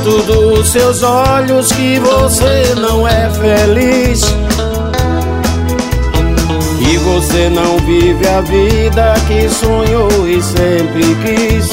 canto dos seus olhos que você não é feliz, e você não vive a vida que sonhou e sempre quis.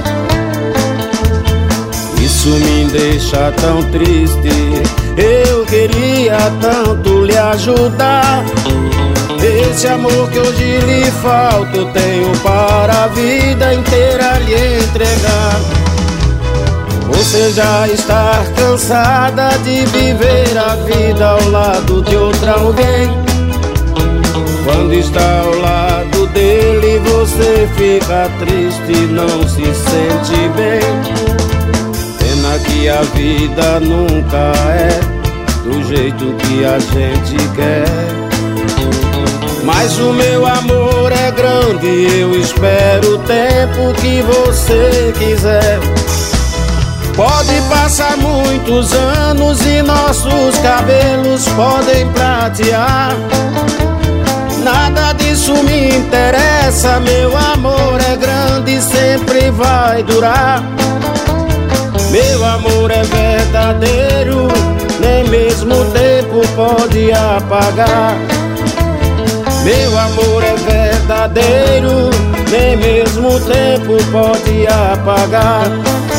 Isso me deixa tão triste, eu queria tanto lhe ajudar. Esse amor que hoje lhe falta eu tenho para a vida inteira lhe entregar. Você já está cansada de viver a vida ao lado de outra alguém. Quando está ao lado dele você fica triste e não se sente bem. Pena que a vida nunca é do jeito que a gente quer. Mas o meu amor é grande, eu espero o tempo que você quiser. Pode passar muitos anos e nossos cabelos podem pratear. Nada disso me interessa, meu amor é grande e sempre vai durar. Meu amor é verdadeiro, nem mesmo o tempo pode apagar. Meu amor é verdadeiro, nem mesmo o tempo pode apagar.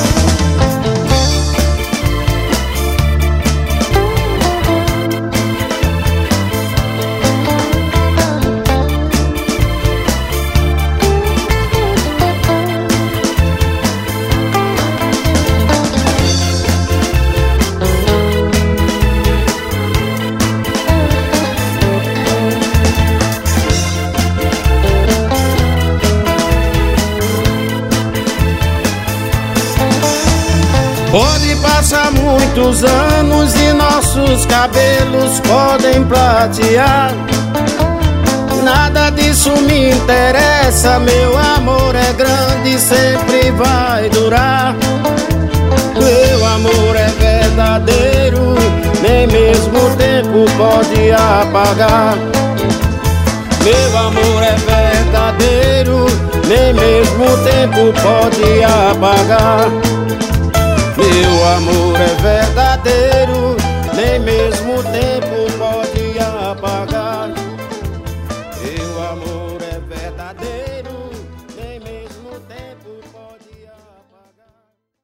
Pode passar muitos anos e nossos cabelos podem pratear. Nada disso me interessa, meu amor é grande e sempre vai durar. Meu amor é verdadeiro, nem mesmo o tempo pode apagar. Meu amor é verdadeiro, nem mesmo o tempo pode apagar. Meu amor é verdadeiro, nem mesmo o tempo